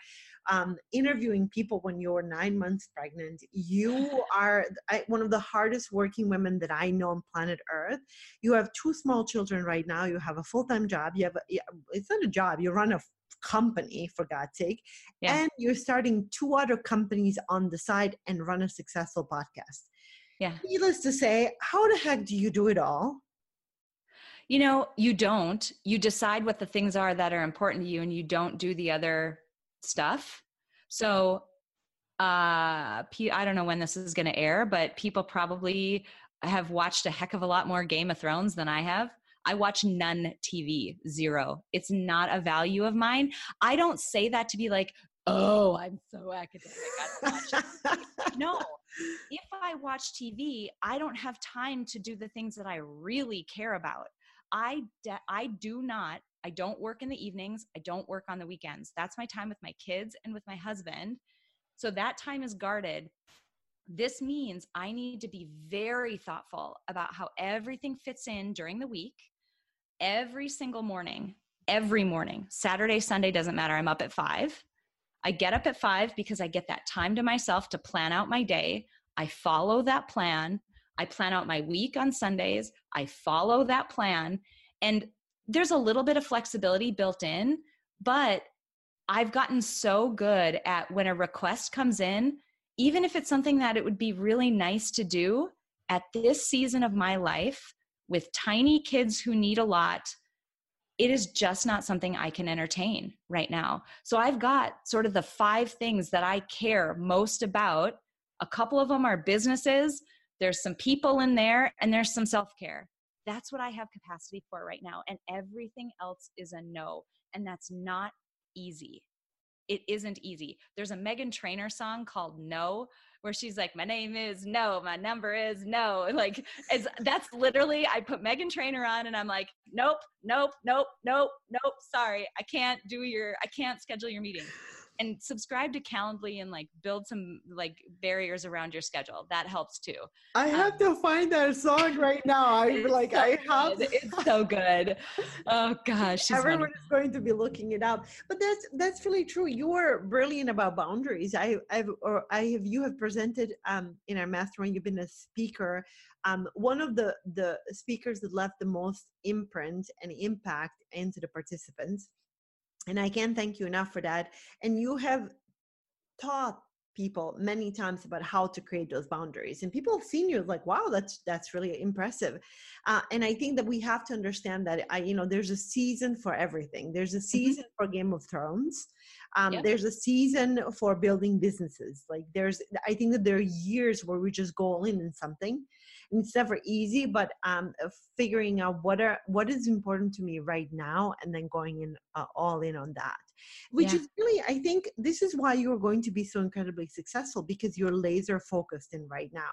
um, interviewing people when you're nine months pregnant. You are I, one of the hardest working women that I know on planet Earth. You have two small children right now. You have a full-time job. You have a, yeah, it's not a job. You run a company, for God's sake. Yeah. And you're starting two other companies on the side and run a successful podcast. Yeah. Needless to say, how the heck do you do it all? You know, you don't. You decide what the things are that are important to you, and you don't do the other stuff. So, uh, I don't know when this is going to air, but people probably have watched a heck of a lot more Game of Thrones than I have. I watch none T V, zero. It's not a value of mine. I don't say that to be like, oh, I'm so academic. I don't watch it. No, if I watch T V, I don't have time to do the things that I really care about. I, de- I do not, I don't work in the evenings. I don't work on the weekends. That's my time with my kids and with my husband. So that time is guarded. This means I need to be very thoughtful about how everything fits in during the week. Every single morning, every morning, Saturday, Sunday, doesn't matter. I'm up at five. I get up at five because I get that time to myself to plan out my day. I follow that plan. I plan out my week on Sundays. I follow that plan. And there's a little bit of flexibility built in, but I've gotten so good at when a request comes in, even if it's something that it would be really nice to do at this season of my life with tiny kids who need a lot, it is just not something I can entertain right now. So I've got sort of the five things that I care most about. A couple of them are businesses. There's some people in there, and there's some self-care. That's what I have capacity for right now. And everything else is a no. And that's not easy. It isn't easy. There's a Meghan Trainor song called No, where she's like, my name is No, my number is No. Like, it's, that's literally, I put Meghan Trainor on and I'm like, nope, nope, nope, nope, nope. Sorry. I can't do your, I can't schedule your meeting. And subscribe to Calendly and like build some like barriers around your schedule. That helps too. I have um, to find that song right now. I like, so I have. Good. It's so good. Oh gosh. She's Everyone wonderful. is going to be looking it up, but that's, that's really true. You are brilliant about boundaries. I, I've, or I have, you have presented um, in our mastermind, you've been a speaker. Um, one of the, the speakers that left the most imprint and impact into the participants. And I can't thank you enough for that. And you have taught people many times about how to create those boundaries, and people have seen you like, wow, that's that's really impressive. Uh, and I think that we have to understand that I, you know, there's a season for everything. There's a season mm-hmm. for Game of Thrones. Um, yep. There's a season for building businesses. Like there's, I think that there are years where we just go all in in something. And it's never easy, but um, figuring out what are what is important to me right now, and then going in uh, all in on that, which yeah. is really, I think this is why you're going to be so incredibly successful, because you're laser focused in right now.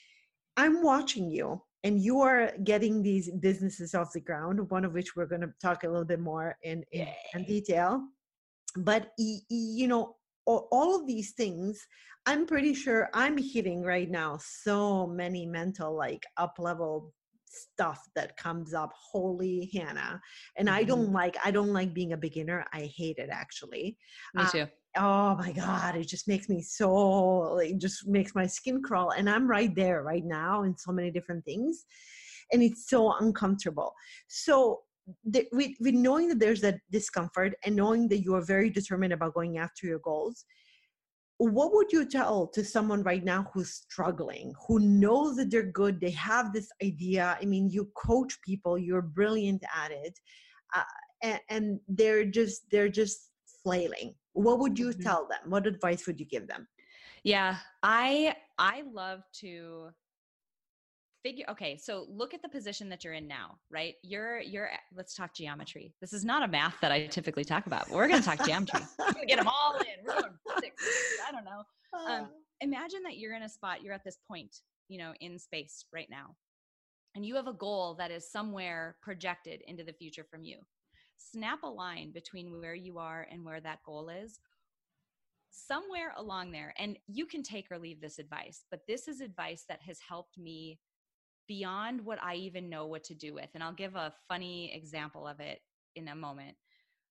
I'm watching you, and you are getting these businesses off the ground, one of which we're going to talk a little bit more in, in, in detail. But, you know, all of these things, I'm pretty sure I'm hitting right now so many mental, like up level stuff that comes up. Holy Hannah. And mm-hmm. I don't like, I don't like being a beginner. I hate it actually. Me too. Um, oh my God. It just makes me so, it just makes my skin crawl. And I'm right there right now in so many different things. And it's so uncomfortable. So the, with, with knowing that there's that discomfort and knowing that you are very determined about going after your goals, what would you tell to someone right now who's struggling, who knows that they're good, they have this idea? I mean, you coach people, you're brilliant at it, uh, and, and they're just they're just flailing. What would you mm-hmm. tell them? What advice would you give them? Yeah, I I love to figure, okay, so look at the position that you're in now, right? You're, you're, let's talk geometry. This is not a math that I typically talk about, but we're going to talk geometry. We're going to get them all in. We're going physics. I don't know. Um, imagine that you're in a spot, you're at this point, you know, in space right now, and you have a goal that is somewhere projected into the future from you. Snap a line between where you are and where that goal is, somewhere along there. And you can take or leave this advice, but this is advice that has helped me beyond what I even know what to do with. And I'll give a funny example of it in a moment.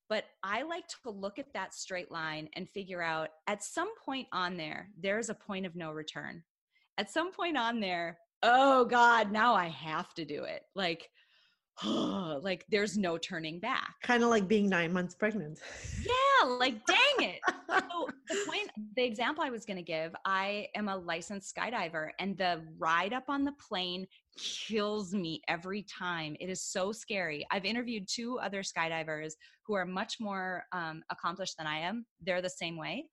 But I like to look at that straight line and figure out at some point on there, there's a point of no return. At some point on there, oh God, now I have to do it. Like, oh, like there's no turning back. Kind of like being nine months pregnant. Yeah, like dang it. So the point, the example I was going to give, I am a licensed skydiver, and the ride up on the plane kills me every time. It is so scary. I've interviewed two other skydivers who are much more um, accomplished than I am. They're the same way.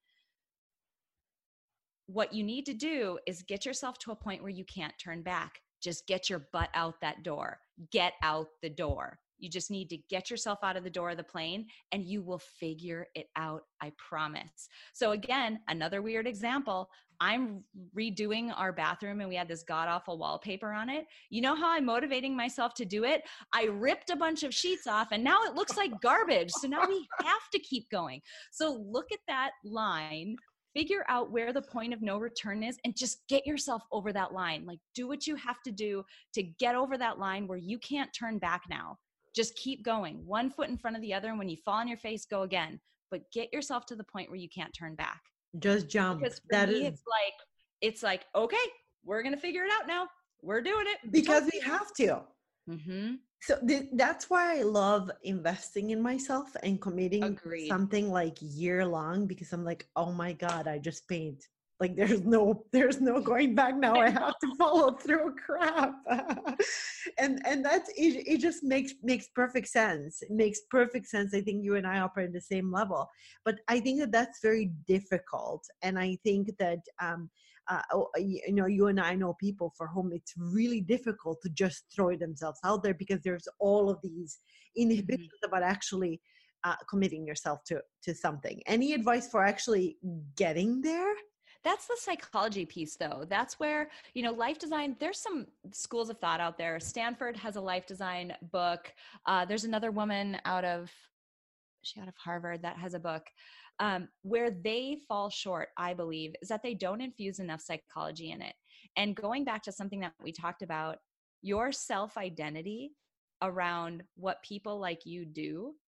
What you need to do is get yourself to a point where you can't turn back. Just get your butt out that door. Get out the door. You just need to get yourself out of the door of the plane and you will figure it out. I promise. So again, another weird example. I'm redoing our bathroom and we had this god awful wallpaper on it. You know how I'm motivating myself to do it? I ripped a bunch of sheets off and now it looks like garbage. So now we have to keep going. So look at that line. Figure out where the point of no return is and just get yourself over that line. Like do what you have to do to get over that line where you can't turn back now. Just keep going, one foot in front of the other. And when you fall on your face, go again, but get yourself to the point where you can't turn back. Just jump. Because for that me, is it's like, it's like, okay, we're going to figure it out now. We're doing it. because we have to. Mm-hmm. So th- that's why I love investing in myself and committing Agreed. something like year long, because I'm like, oh my God, I just paid. Like there's no, there's no going back now. I have to follow through crap. and and that's, it, it just makes, makes perfect sense. It makes perfect sense. I think you and I operate at the same level, but I think that that's very difficult. And I think that, um, Uh, you know, you and I know people for whom it's really difficult to just throw themselves out there because there's all of these inhibitions mm-hmm. about actually uh, committing yourself to to something. Any advice for actually getting there? That's the psychology piece though. That's where, you know, life design, there's some schools of thought out there. Stanford has a life design book. Uh, there's another woman out of, she out of Harvard that has a book. Um, where they fall short, I believe, is that they don't infuse enough psychology in it. And going back to something that we talked about, your self-identity around what people like you do,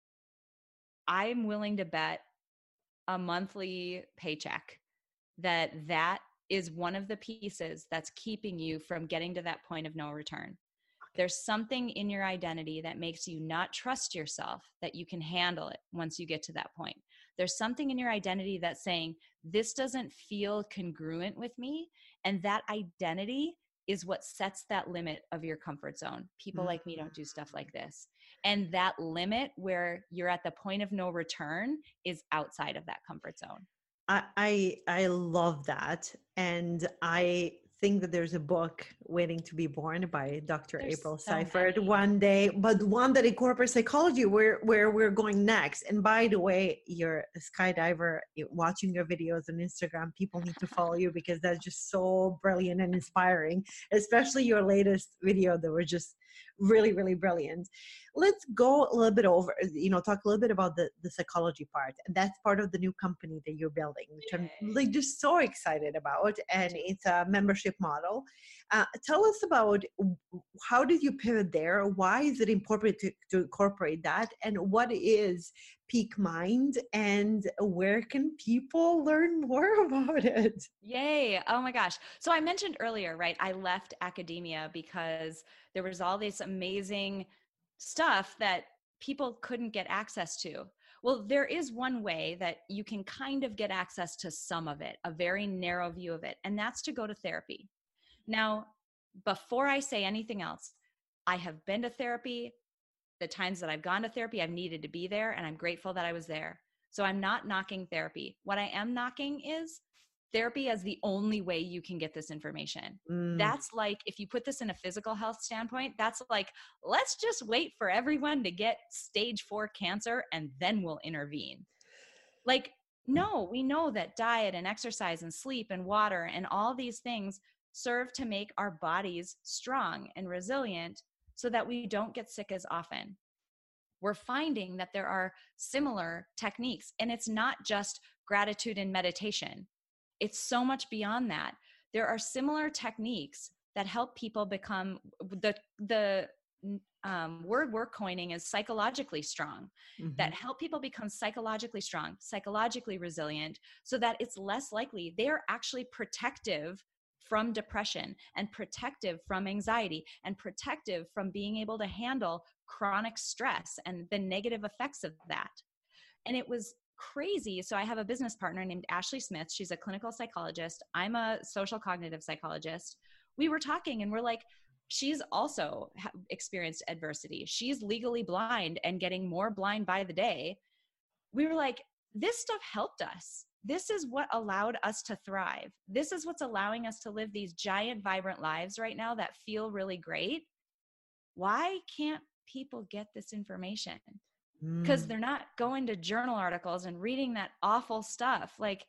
I'm willing to bet a monthly paycheck that that is one of the pieces that's keeping you from getting to that point of no return. There's something in your identity that makes you not trust yourself, that you can handle it once you get to that point. There's something in your identity that's saying, this doesn't feel congruent with me. And that identity is what sets that limit of your comfort zone. People mm-hmm. like me don't do stuff like this. And that limit where you're at the point of no return is outside of that comfort zone. I, I, I love that. And I think that there's a book waiting to be born by Doctor There's April so Seifert many. One day, but one that incorporates psychology where, where we're going next. And by the way, you're a skydiver, you're watching your videos on Instagram, people need to follow you because that's just so brilliant and inspiring, especially your latest video that were just really, really brilliant. Let's go a little bit over, you know, talk a little bit about the, the psychology part. And that's part of the new company that you're building, which Yay. I'm like just so excited about. And it's a membership model. Uh, tell us about how did you pivot there? Why is it important to, to incorporate that? And what is Peak Mind and where can people learn more about it? Yay. Oh my gosh. So I mentioned earlier, right? I left academia because there was all this amazing stuff that people couldn't get access to. Well, there is one way that you can kind of get access to some of it, a very narrow view of it, and that's to go to therapy. Now, before I say anything else, I have been to therapy. The times that I've gone to therapy, I've needed to be there, and I'm grateful that I was there. So I'm not knocking therapy. What I am knocking is therapy as the only way you can get this information. Mm. That's like, if you put this in a physical health standpoint, that's like, let's just wait for everyone to get stage four cancer and then we'll intervene. Like, no, we know that diet and exercise and sleep and water and all these things serve to make our bodies strong and resilient so that we don't get sick as often. We're finding that there are similar techniques, and it's not just gratitude and meditation. It's so much beyond that. There are similar techniques that help people become, the, the um, word we're coining is psychologically strong, Mm-hmm. that help people become psychologically strong, psychologically resilient, so that it's less likely they are actually protective from depression and protective from anxiety and protective from being able to handle chronic stress and the negative effects of that. And it was crazy. So I have a business partner named Ashley Smith. She's a clinical psychologist. I'm a social cognitive psychologist. We were talking and we're like, she's also experienced adversity. She's legally blind and getting more blind by the day. We were like, this stuff helped us. This is what allowed us to thrive. This is what's allowing us to live these giant, vibrant lives right now that feel really great. Why can't people get this information? Because Mm. they're not going to journal articles and reading that awful stuff. Like,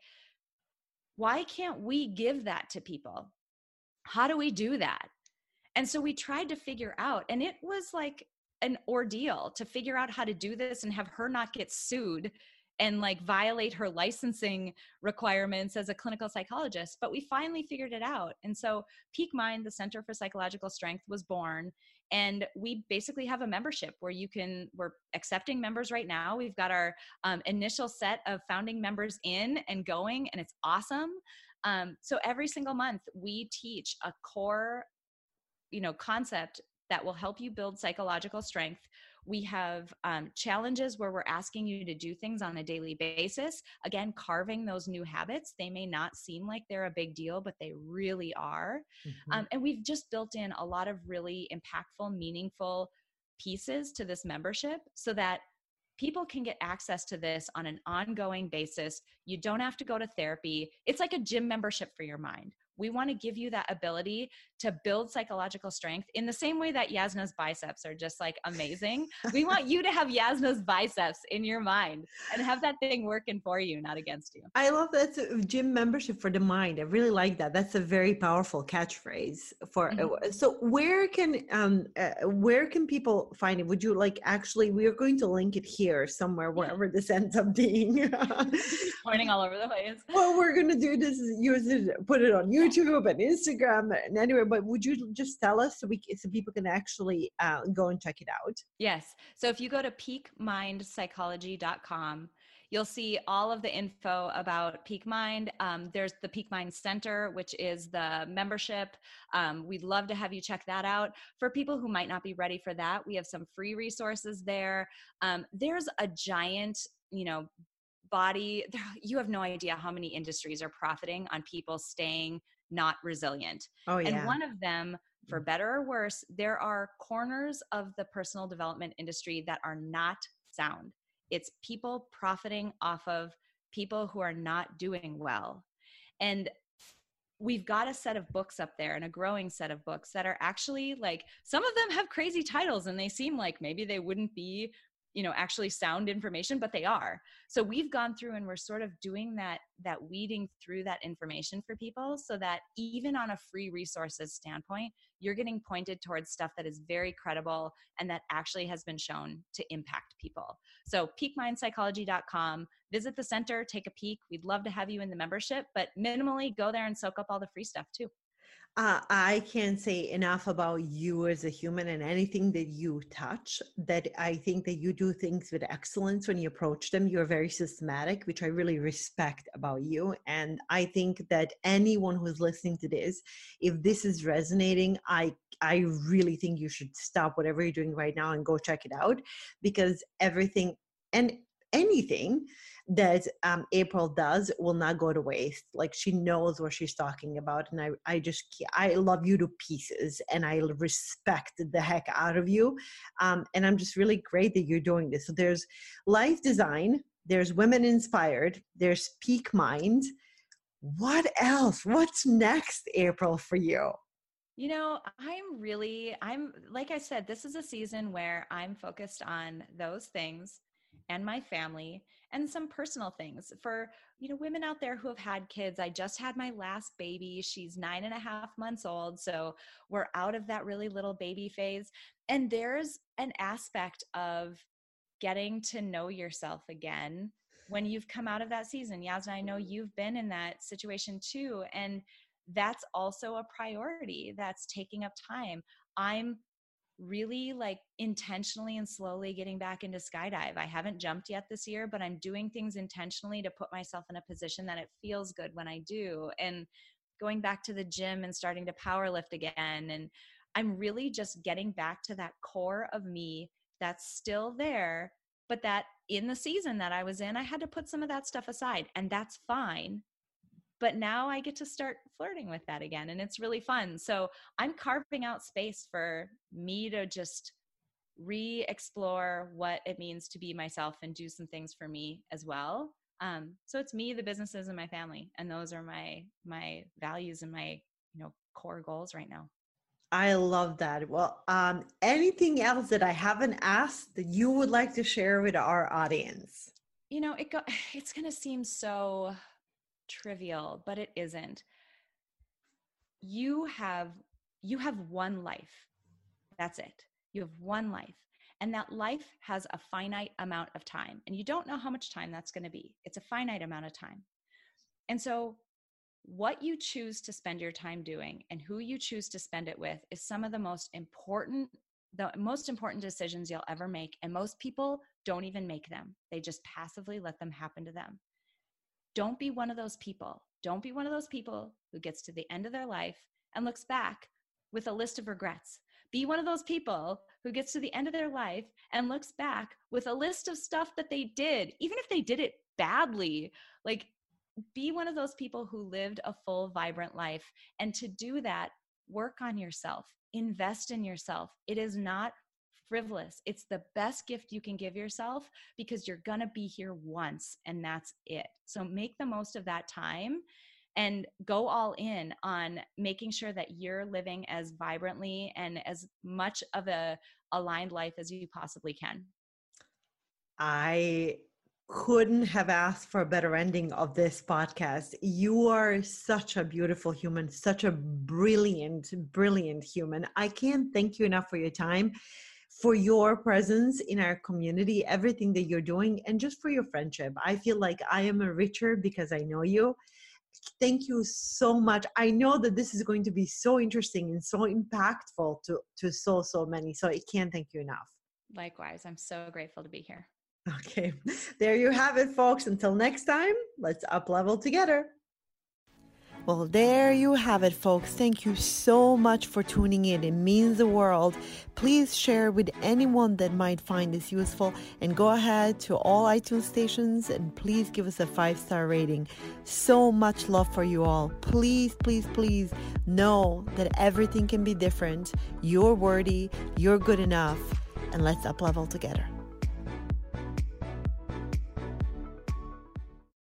why can't we give that to people? How do we do that? And so we tried to figure out, and it was like an ordeal to figure out how to do this and have her not get sued and like violate her licensing requirements as a clinical psychologist. But we finally figured it out. And so Peak Mind, the Center for Psychological Strength, was born. And we basically have a membership where you can, we're accepting members right now. We've got our um, initial set of founding members in and going, and it's awesome. Um, so every single month we teach a core, you know, concept that will help you build psychological strength. We have um, challenges where we're asking you to do things on a daily basis. Again, carving those new habits. They may not seem like they're a big deal, but they really are. Mm-hmm. Um, and we've just built in a lot of really impactful, meaningful pieces to this membership so that people can get access to this on an ongoing basis. You don't have to go to therapy. It's like a gym membership for your mind. We want to give you that ability to build psychological strength in the same way that Yasna's biceps are just like amazing. We want you to have Yasna's biceps in your mind and have that thing working for you, not against you. I love that. It's a gym membership for the mind. I really like that. That's a very powerful catchphrase for, mm-hmm. So where can, um, uh, where can people find it? Would you like, actually, we are going to link it here somewhere, wherever yeah. this ends up being. Pointing all over the place. Well, we're going to do this, use it, put it on YouTube and Instagram and anywhere, but would you just tell us so we, so people can actually uh, go and check it out? Yes. So if you go to peak mind psychology dot com, you'll see all of the info about Peak Mind. Um, there's the Peak Mind Center, which is the membership. Um, we'd love to have you check that out. For people who might not be ready for that, we have some free resources there. Um, there's a giant, you know, body. You have no idea how many industries are profiting on people staying not resilient. Oh, yeah. And one of them, for better or worse, there are corners of the personal development industry that are not sound. It's people profiting off of people who are not doing well. And we've got a set of books up there and a growing set of books that are actually like, some of them have crazy titles and they seem like maybe they wouldn't be, you know, actually sound information, but they are. So we've gone through and we're sort of doing that, that weeding through that information for people so that even on a free resources standpoint, you're getting pointed towards stuff that is very credible and that actually has been shown to impact people. So peak mind psychology dot com, visit the center, take a peek. We'd love to have you in the membership, but minimally go there and soak up all the free stuff too. Uh, I can't say enough about you as a human and anything that you touch, that I think that you do things with excellence when you approach them. You're very systematic, which I really respect about you. And I think that anyone who's listening to this, if this is resonating, I, I really think you should stop whatever you're doing right now and go check it out, because everything and anything that um, April does will not go to waste. Like, she knows what she's talking about. And I, I just, I love you to pieces and I respect the heck out of you. Um, and I'm just really great that you're doing this. So there's Life Design, there's Women Inspired, there's Peak Mind. What else? What's next, April, for you? You know, I'm really, I'm, like I said, this is a season where I'm focused on those things and my family and some personal things. For, you know, women out there who have had kids, I just had my last baby. She's nine and a half months old. So we're out of that really little baby phase. And there's an aspect of getting to know yourself again when you've come out of that season. Yasna, I know you've been in that situation too. And that's also a priority that's taking up time. I'm really like intentionally and slowly getting back into skydive. I haven't jumped yet this year, but I'm doing things intentionally to put myself in a position that it feels good when I do. And going back to the gym and starting to power lift again. And I'm really just getting back to that core of me that's still there, but that in the season that I was in, I had to put some of that stuff aside, and that's fine. But now I get to start flirting with that again, and it's really fun. So I'm carving out space for me to just re-explore what it means to be myself and do some things for me as well. Um, so it's me, the businesses, and my family, and those are my my values and my, you know, core goals right now. I love that. Well, um, anything else that I haven't asked that you would like to share with our audience? You know, it go, it's going to seem so trivial, but it isn't. You have you have one life. That's it. You have one life. And that life has a finite amount of time. And you don't know how much time that's going to be. It's a finite amount of time. And so what you choose to spend your time doing and who you choose to spend it with is some of the most important, the most important decisions you'll ever make. And most people don't even make them. They just passively let them happen to them. Don't be one of those people. Don't be one of those people who gets to the end of their life and looks back with a list of regrets. Be one of those people who gets to the end of their life and looks back with a list of stuff that they did, even if they did it badly. Like, be one of those people who lived a full, vibrant life. And to do that, work on yourself, invest in yourself. It is not frivolous. It's the best gift you can give yourself, because you're going to be here once and that's it. So make the most of that time and go all in on making sure that you're living as vibrantly and as much of a aligned life as you possibly can. I couldn't have asked for a better ending of this podcast. You are such a beautiful human, such a brilliant, brilliant human. I can't thank you enough for your time, for your presence in our community, everything that you're doing, and just for your friendship. I feel like I am a richer because I know you. Thank you so much. I know that this is going to be so interesting and so impactful to, to so, so many. So I can't thank you enough. Likewise, I'm so grateful to be here. Okay, there you have it, folks. Until next time, let's up level together. Well, there you have it, folks. Thank you so much for tuning in. It means the world. Please share with anyone that might find this useful, and go ahead to all iTunes stations and please give us a five-star rating. So much love for you all. Please, please, please know that everything can be different. You're worthy. You're good enough. And let's up level together.